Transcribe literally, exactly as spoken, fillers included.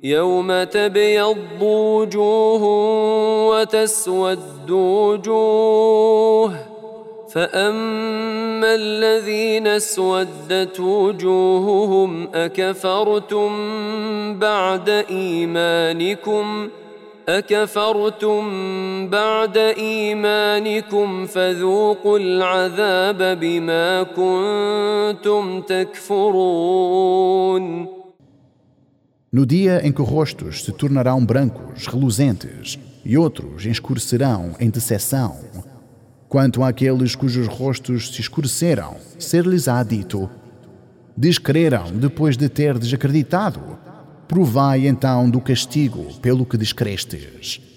يوم تبيض وجوه وتسود وجوه فأما الذين اسودت وجوههم أكفرتم بعد إيمانكم أكفرتم بعد إيمانكم فذوقوا العذاب بما كنتم تكفرون. No dia em que rostos se tornarão brancos, reluzentes, e outros escurecerão em decepção, quanto àqueles cujos rostos se escureceram, ser-lhes-á dito: descreram depois de ter desacreditado? Provai então do castigo pelo que descrestes.